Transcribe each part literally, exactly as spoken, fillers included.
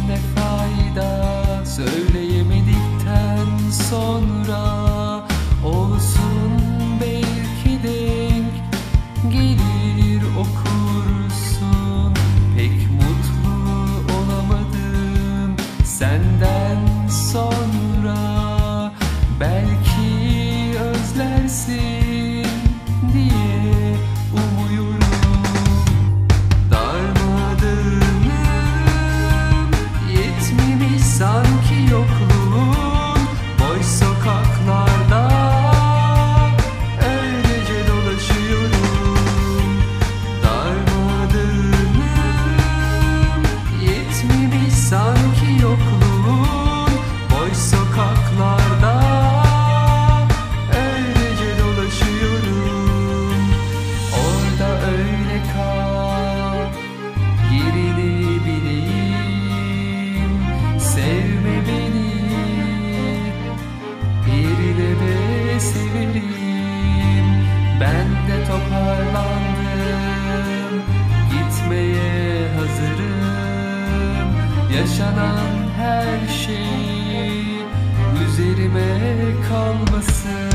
ne fayda söyleyemedikten sonra. Olsun belki denk gelir okursun. Pek mutlu olamadım senden sonra. Belki özlersin diye umuyorum. Darmadağınım yetmemiş sanki yokluğun. Boş sokaklarda öylece dolaşıyorum. Darmadağınım yetmemiş sanki yokluğun. Boş sokaklarda öylece dolaşıyorum. Orada öyle kal, yerini bileyim. Sevme beni, yerine de severim. Ben de toparlandım, gitmeye hazırım. Yaşanan her şey üzerime kalmasın.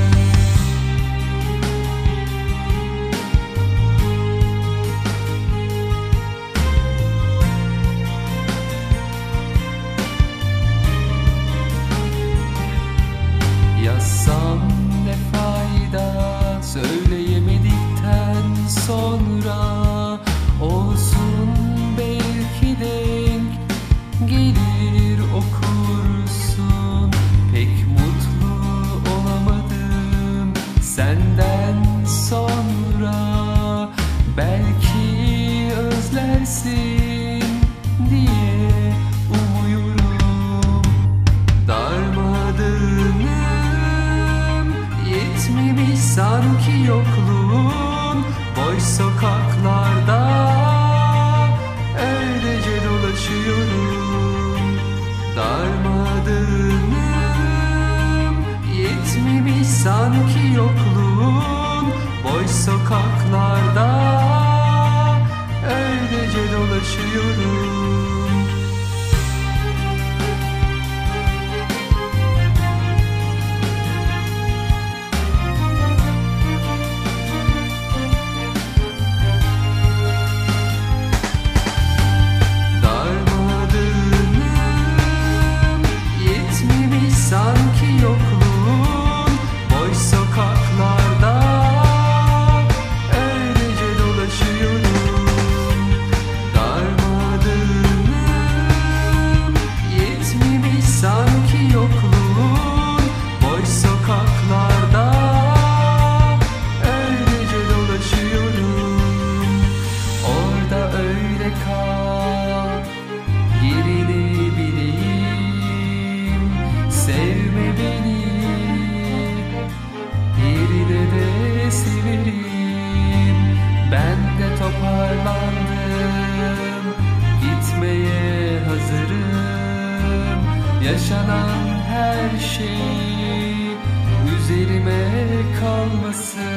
Yazsam ne fayda söyleyemedikten sonra. Olsun belki denk gelir okursun. Pek mutlu olamadım senden sonra. Belki özlersin diye umuyorum. Darmadağınım yetmemiş sanki yokluğun. Boş sokaklarda öylece dolaşıyorum. Darmadağınım yetmemiş sanki yokluğun. Boş sokaklarda öylece dolaşıyorum. Sanki yokluğun. Boş sokaklarda öylece dolaşıyorum. Darmadağınım yetmemiş sanki yokluğun. Boş sokaklarda öylece dolaşıyorum. Orada öyle kal, yerini bileyim. Sevme beni, yerine de severim. Ben de toparlandım, gitmeye hazırım. Yaşanan her şey üzerime kalmasın.